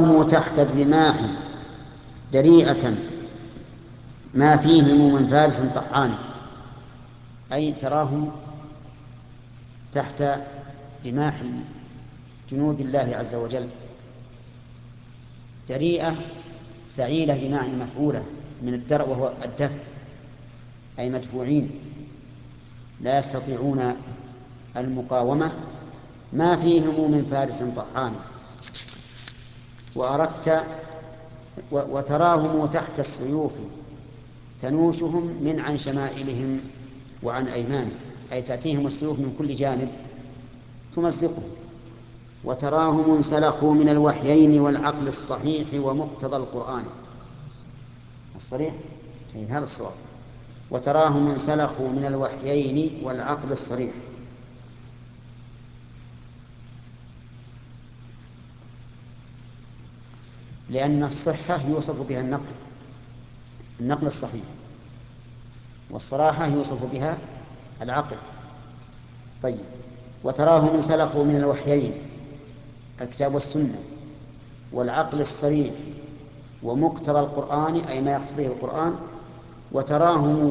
وتراهم تحت الرماح دريئة ما فيهم من فارس طحان، أي تراهم تحت رماح جنود الله عز وجل. دريئة فعيلة بمعنى مفعولة من الدرء وهو الدفع، أي مدفوعين لا يستطيعون المقاومة، ما فيهم من فارس طحان. وأردت وتراهم تحت السيوف تنوشهم من عن شمائلهم وعن أيمانهم، أي تأتيهم السيوف من كل جانب تمزقهم. وتراهم انسلخوا من الوحيين والعقل الصحيح ومقتضى القرآن الصريح، هذا الصواب. وتراهم انسلخوا من الوحيين والعقل الصريح، لأن الصحة يوصف بها النقل الصحيح، والصراحة يوصف بها العقل. طيب، وتراهم انسلخوا من الوحيين الكتاب والسنة والعقل الصريح ومقتضى القرآن، أي ما يقتضيه القرآن. وتراهم